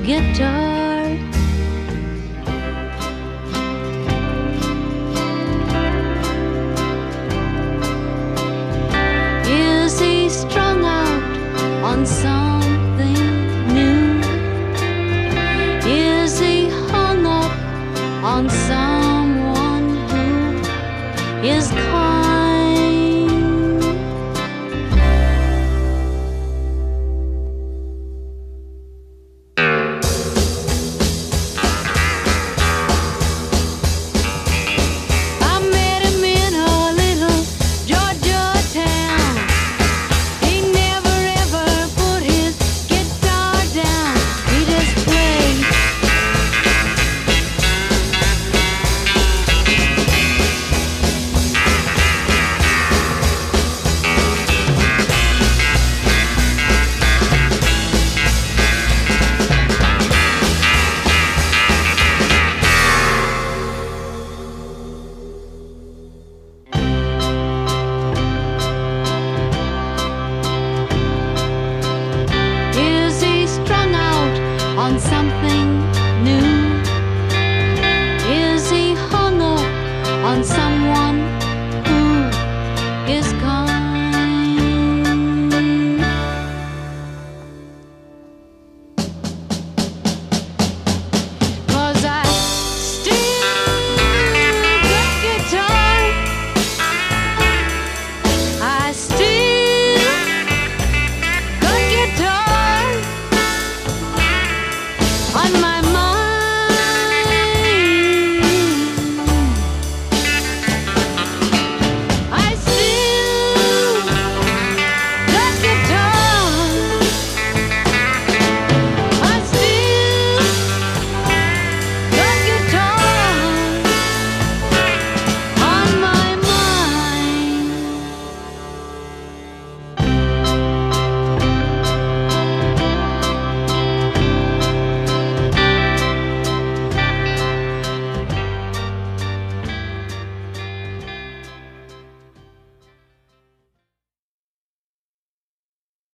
guitar. Is he strung out on something new? Is he hung up on someone who is kind? On something new? Is he hung up on someone who is kind? 'Cause I still got guitar. I still got guitar on my